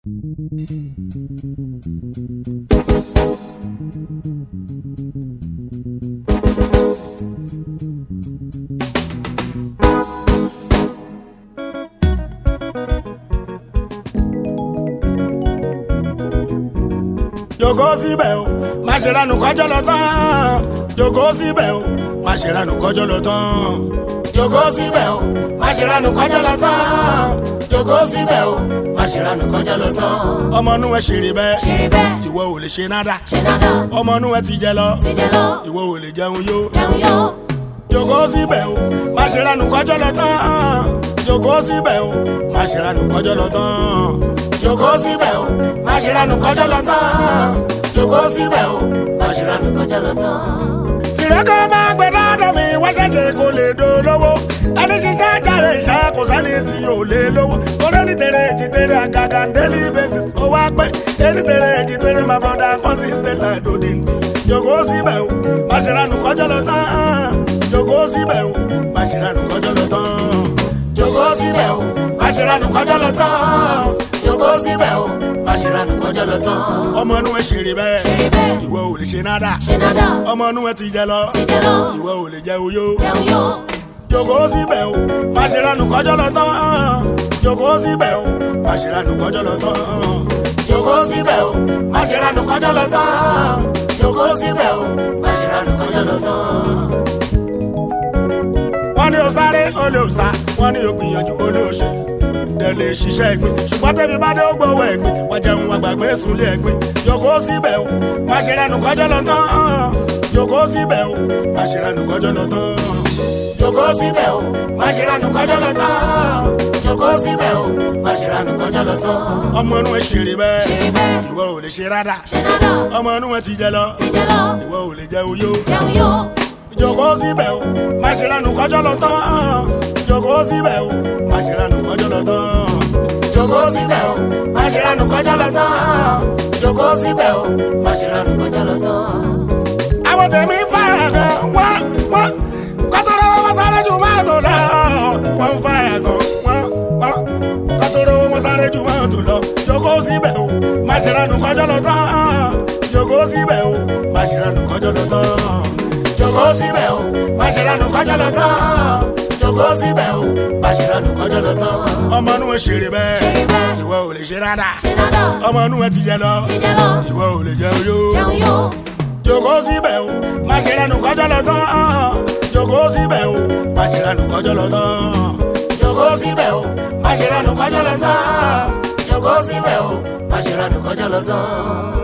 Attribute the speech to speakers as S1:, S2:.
S1: Jókòó síbẹ̀ o, má ṣe ranù kọjọ́ lọ tán. Jókòó síbẹ̀ o, má ṣe ranù kọjọ́ lọ tán. Jókòó síbẹ̀ o, má ṣe ranù kọjọ́ lọ tán. Jókòó síbẹ̀ o, má ṣe ranù kọjọ́ lọ tán. Ọmọ inú ẹ ṣeré bẹ́ẹ̀, ìwọ ò lè ṣe nada. Ọmọ inú ẹ ti jẹ lọ, ìwọ ò lè jẹun yó. Jókòó síbẹ̀ o, má ṣe ranù kọjọ́ lọ tán. Jókòó síbẹ̀ o, má ṣe ranù kọjọ́ lọ tán. Jókòó síbẹ̀ o, má ṣe ranù kọjọ́ lọ tán. Jókòó síbẹ̀ o, má ṣe ranù kọjọ́ lọ tán. Tìrẹ́kọ̀ máa gbẹ dáadáa mi wá ṣẹ̀ṣẹ̀ kò lè dolówó. Ẹni ṣiṣẹ́ jàre ìṣẹ́ kò sẹ́ni tí ò lè lówó. Torí ní tèrè èjì tèrè àgàgà daily basis. Ó wá pẹ́ ẹni tèrè èjì tèrè my brother consistent like dodindi. Jókòó síbẹ̀ o, má ṣe ranù kọjọ́ lọ tán. Jókòó síbẹ̀ o, má ṣe ranù kọjọ́ lọ tán. Jókòó síbẹ̀ o, má ṣe ranù kọjọ́ lọ tán. Jókòó síbẹ̀ o, má ṣe ranù kọjọ́ lọ tán. Ọmọ inú ẹ ṣeré bẹ́ẹ̀, ìwọ ò lè ṣe nada. Ọmọ inú ẹ ti jẹ lọ, ìwọ ò lè jẹ oyó. Jókòó síbẹ̀ o, má ṣe ranù kọjọ́ lọ tán. Jókòó síbẹ̀ o, má ṣe ranù kọjọ́ lọ tán. Jókòó síbẹ̀ o, má ṣe ranù kọjọ́ lọ tán. Jókòó síbẹ̀ o, má ṣe ranù kọjọ́ lọ tán. Wọ́n ní o sáré o lè sá, wọ́n ní o gbìyànjú o lè ṣe. Dẹ̀lé ṣiṣẹ́ ẹ̀gbin, ṣùgbọ́n tẹ́bí bá dé ó gbowó ẹ̀gbin. Wọ́n jẹun wọ́n gbàgbé súnlé ẹ̀gbin. Jókòó síbẹ̀ o, má ṣe ranù kọjọ́ lọ tán. Jókòó síbẹ̀ o, má ṣe ranù kọjọ́ lọ tán. Jókòó síbẹ̀ o, má ṣe ranù kọjọ́ lọ tán. Jókòó síbẹ̀ o, má ṣe ranù kọjọ́ lọ tán. Ọmọ inú ẹ ṣeré bẹ́ẹ̀, ìwọ ò lè ṣe rádà. Ọmọ inú ẹ ti jẹ lọ, ìwọ ò lè jẹ oyó. Jókòó síbẹ̀ o, má ṣe ranù kọjọ́ lọ tán. Jókòó síbẹ̀ o, má ṣe ranù kọjọ́ lọ tán. Jókòó síbẹ̀ o, má ṣe ranù kọjọ́ lọ tán. Jókòó síbẹ̀ o, má ṣe ranù kọjọ́ lọ tán. Àwọn tèmi fàyà gan wọ́n kọ́tọ́rọ́ wọn sáré ju mọ́tò lọ. Wọ́n fàyà gan wọ́n kọ́tọ́rọ́ wọn sáré ju mọ́tò lọ. Jókòó síbẹ̀ o, má ṣe ranù kọjọ́ lọ tán. Jókòó síbẹ̀ o, má ṣe ranù kọjọ́ lọ tán. Jókòó síbẹ̀ o, má ṣe ranù kọjọ́ lọ tán. Jókòó síbẹ̀ o, má ṣe ranù kọjọ́ lọ tán. Ọmọ inú ẹ ṣeré bẹ́ẹ̀, ìwọ ò lè ṣe rádà. Ọmọ inú ẹ ti jẹ lọ, ìwọ ò lè jẹ oyó. Jókòó síbẹ̀ o, má ṣe ranù kọjọ́ lọ tán. Jókòó síbẹ̀ o, má ṣe ranù kọjọ́ lọ tán. Jókòó síbẹ̀ o, má ṣe ranù kọjọ́ lọ tán. Jókòó síbẹ̀ o, má ṣe ranù kọjọ́ lọ tán.